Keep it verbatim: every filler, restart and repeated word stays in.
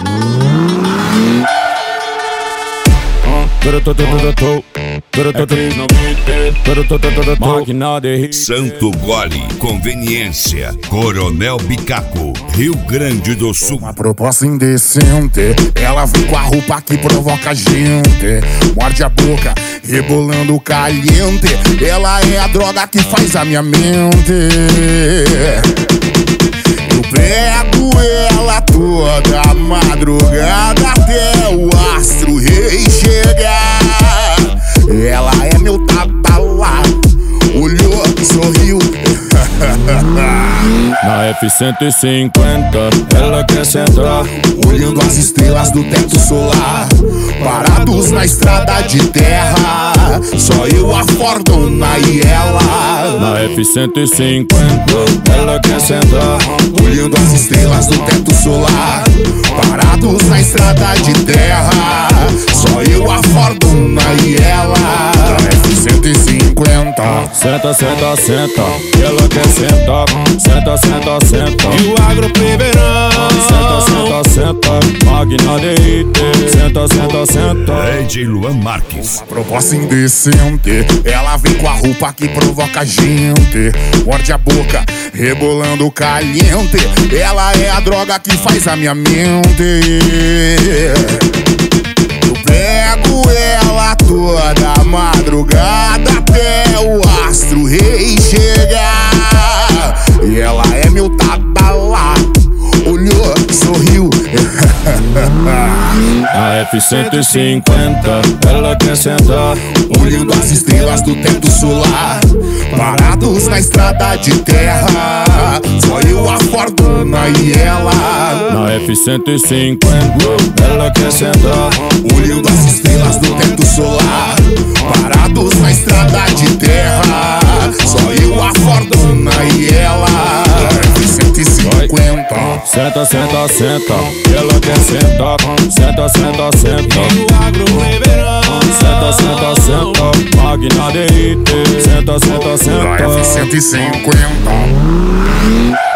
Máquina de rir. Santo Gole, Conveniência, Coronel Bicaco, Rio Grande do Sul. Uma proposta indecente, ela vem com a roupa que provoca a gente. Morde a boca, rebolando caliente. Ela é a droga que faz a minha mente. Eu pego ela toda madrugada até o astro rei chegar. Ela é meu tatalá, olhou, sorriu. Na F cento e cinquenta ela quer sentar, olhando as estrelas do teto solar. Parados na estrada de terra, só eu, a Fordona e ela. Na F cento e cinquenta ela quer sentar, olhando as estrelas do teto solar. Parados na estrada de terra, só eu, a Fordona e ela. Na F cento e cinquenta senta, senta, senta, ela quer sentar. Senta, senta, senta, e o agro primeirão. Senta, senta, senta, máquina de rir. Senta, senta, senta. D J Luan Marques. Uma proposta indecente, ela vem com a roupa que provoca a gente. Morde a boca, rebolando caliente. Ela é a droga que faz a minha mente. Eu pego ela toda madrugada até o astro rei chegar. E ela é meu tatalá, olhou, sorriu. Na F cento e cinquenta ela quer sentar, olhando as estrelas do teto solar. Parados na estrada de terra, só eu, a Fordona e ela. Na F cento e cinquenta ela quer sentar, olhando as estrelas do teto solar. Parados na estrada de terra, só eu, a Fordona e ela. F cento e cinquenta senta, senta, senta, ela quer sentar. Senta, senta, senta, e o agro primeirão. Senta, senta, senta, máquina de rir. Senta, senta, senta. F cento e cinquenta